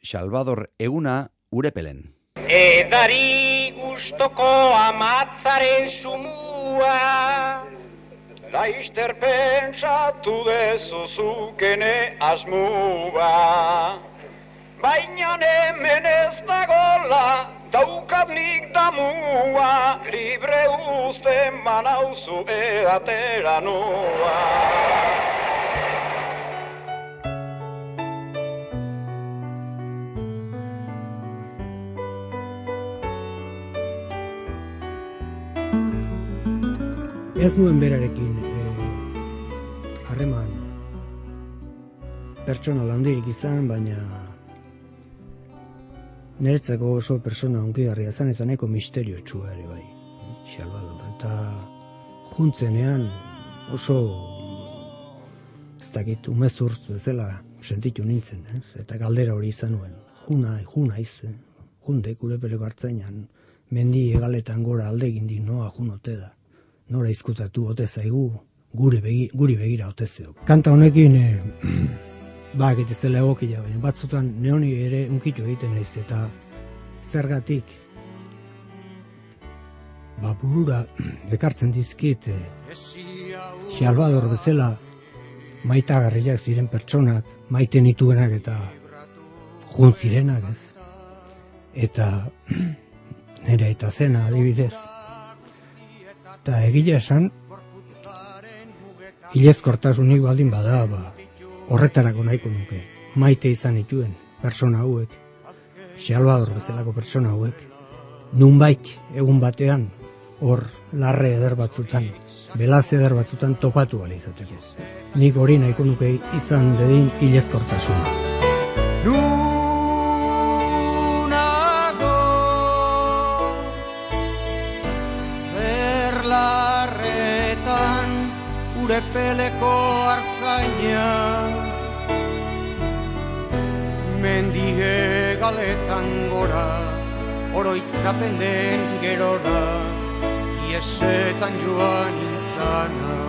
Salvador Eguna Urepelen. Edari gustoko amatzaren sumua, laizter pentsatu dezuzukene asmua. Baina hemen ez dagola, daukat nik damua, libre uzten manauzu edatera noa. Ez nuen berarekin harreman pertsonal handirik izan, baina niretzako oso persona hunkigarria zen eta nahiko misteriotsua ere bai, Salvador. Eta juntzenean oso ez dakit umezurtz bezala sentitu nintzen, ez? Eta galdera hori izan nuen, juna izan, jundek Urepeleko hartzainan, mendi egaletan gora alde egin di noa junote da. Nora izkutatu ote zaigu, guri begira ote zeok. Kanta honekin, ez dela egokia, baina batzutan neoni ere unkitu egiten naiz eta zergatik burura ekartzen dizkit Salvador bezala maitagarriak ziren pertsonak, maite nituenak eta juntzirenak, ez? Eta nire eta zena adibidez. Eta egia esan, hilezkortasunik baldin bada, horretarako nahiko nuke. Maite izan dituen persona hauek, Salvador bezalako persona hauek, nunbait egun batean, hor larre eder batzutan, belaz eder batzutan topatu ala izateko. Nik hori nahiko nuke izan dedin hilezkortasuna. Urepeleko hartzaina, mendie galetan gora, oroitzapen den gerora, iesetan joan intzana.